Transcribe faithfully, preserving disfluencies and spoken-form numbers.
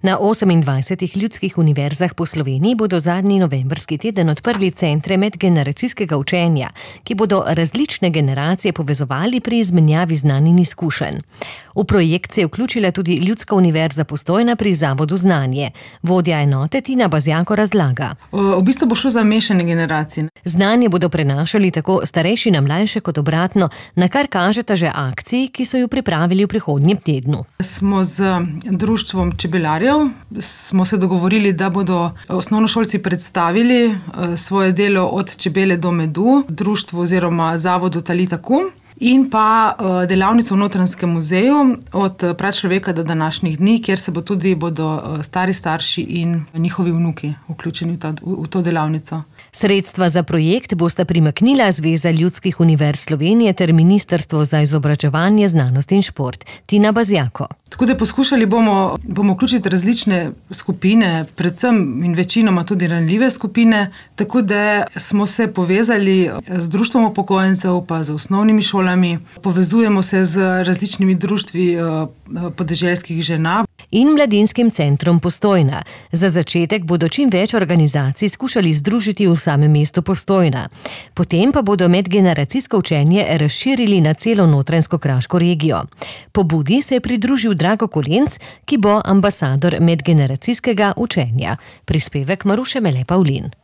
Na osemindvajsetih ljudskih univerzah po Sloveniji bodo zadnji novembrski teden odprli centre medgeneracijskega učenja, ki bodo različne generacije povezovali pri izmenjavi znanj in izkušenj. V projekt se je vključila tudi Ljudska univerza Postojna pri Zavodu Znanje. Vodja enote Tina Bazjako razlaga. V bistvu bo šlo za mešane generacije. Znanje bodo prenašali tako starejši na mlajše kot obratno, na kar kažeta že akciji, ki so jo pripravili v prihodnjem tednu. Smo z društvom čebelarjev, smo se dogovorili, da bodo osnovnošolci predstavili svoje delo od čebele do medu, društvu oziroma zavodu Talita Kum, in pa delavnico v Notranjskem muzeju od pračloveka do današnjih dni, kjer se bo tudi bodo stari starši in njihovi vnuki vključeni v, ta, v to delavnico. Sredstva za projekt bosta primaknila Zveza ljudskih univerz Slovenije ter Ministrstvo za izobraževanje, znanost in šport. Tina Bazjako. Tako da poskušali bomo, bomo vključiti različne skupine, predvsem in večinoma tudi ranljive skupine, tako da smo se povezali z društvom upokojencev pa z osnovnimi šolami, povezujemo se z različnimi društvi podeželskih žena. In Mladinskim centrom Postojna. Za začetek bodo čim več organizacij skušali združiti v samem mestu Postojna. Potem pa bodo medgeneracijsko učenje razširili na celo notranjsko-kraško regijo. Pobudi se je pridružil Drago Kolenc, ki bo ambasador medgeneracijskega učenja. Prispevek Maruše Mele Pavlin.